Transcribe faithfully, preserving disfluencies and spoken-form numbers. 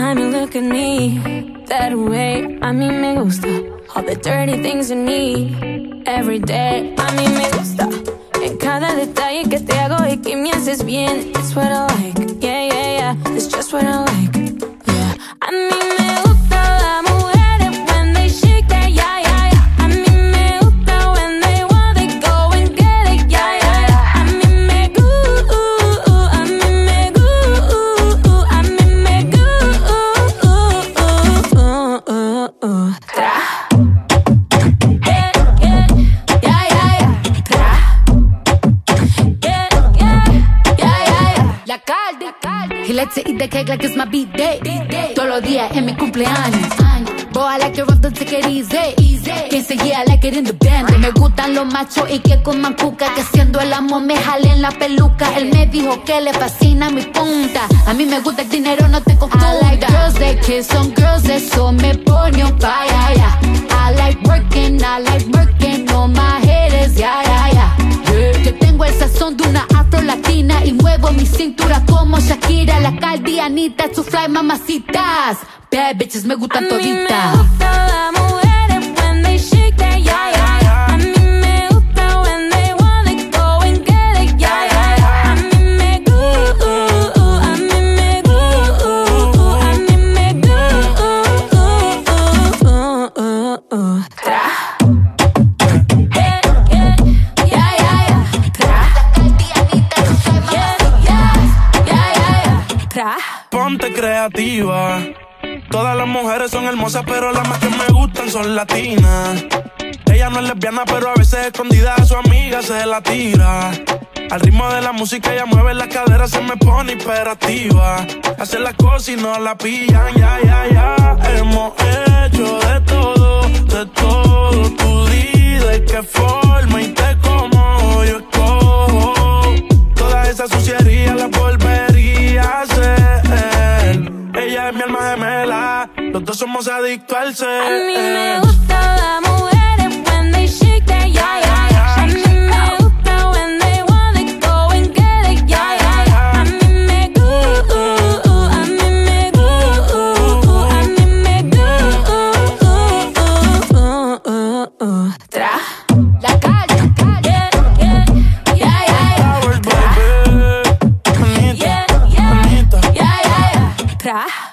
time you look at me that way, a mí me gusta. All the dirty things you need every day, a mí me gusta. En cada detalle que te hago y que me haces bien, it's what I like, yeah, yeah, yeah. It's just what I like, yeah. A mí me gusta las mujeres when they shake that, yeah, yeah, yeah. A mí me gusta when they want, they go and get it, yeah, yeah, yeah. A mí me gusta, a mí me gusta, a mí me gusta. Tra. He likes to eat the cake like it's my B-day. Todos los días es mi cumpleaños. Boy, I like it rough, don't take it easy. Quien se yeah, I like it in the band. Me gustan los machos y que coman cuca, que siendo el amo me jalen la peluca. Él me dijo que le fascina mi punta. A mí me gusta el dinero, no te confundas. I like girls that kiss on girls, eso me pone on fire, yeah. I like working, I like working on my haters, yeah, yeah, yeah. Yo tengo el sazón de una afro latina y muevo mi cintura como Shakira, la caldianita, to fly mamacitas. Bad bitches me gustan toditas. A mí me gusta las mujeres when they shake that, yeah, yeah, yeah. A mí me gusta when they want, they go and get it, yeah, yeah, yeah. A mí me gusta, a mí me gusta, a mí me gusta. Tra. Ponte creativa. Todas las mujeres son hermosas, pero las más que me gustan son latinas. Ella no es lesbiana, pero a veces escondida a su amiga se la tira. Al ritmo de la música ella mueve las caderas, se me pone hiperactiva. Hace las cosas y no la pillan, ya, ya, ya. Hemos hecho de todo, de todo. Tú di de qué forma y te como yo escojo. Toda esa suciería la volvería a hacer. Ella es mi alma gemela, los dos somos adictos al ser. A mí me gusta las mujeres when they shake that, yeah, yeah, yeah. A mí me gusta when they want, they go and get it, yeah, yeah, yeah. A mí me gusta, a mí me gusta, a mí me gusta. Tra. La calle, Yeah, yeah, yeah, yeah, yeah. Flowers, baby. Anita, Anita. Yeah, yeah, yeah, yeah. Tra.